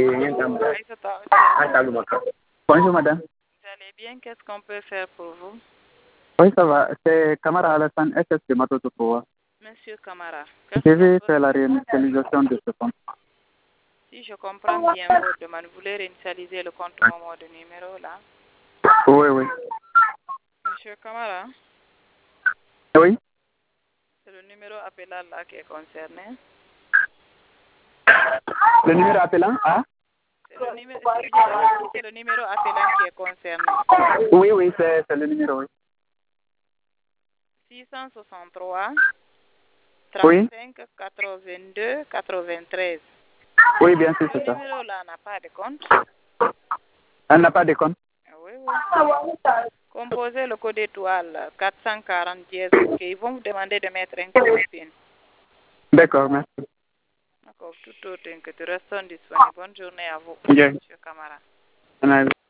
Bonjour madame. Vous allez bien? Qu'est-ce qu'on peut faire pour vous? Oui, ça va. C'est Camara Alassane, SSC Matotopoa. Monsieur Camara, Je vais faire la réinitialisation de ce compte. si je comprends bien votre demande, vous voulez réinitialiser le compte Momo de numéro là? Oui, oui. Monsieur Camara, Oui. c'est le numéro appelant là qui est concerné. Le numéro appelant à? C'est le numéro, je demande si c'est le numéro appelant qui est concerné. Oui, oui, c'est le numéro, oui. 663 Oui. 35 82 93. Oui, bien sûr, Ce c'est ça. numéro-là n'a pas de compte. Elle n'a pas de compte? Oui, oui. Composez le code étoile 440 dièse. OK. Ils vont vous demander de mettre un code PIN. D'accord, merci. D'accord. Tout autre que tu restes disponible. Bonne journée à vous, Yeah. Monsieur Camara. And I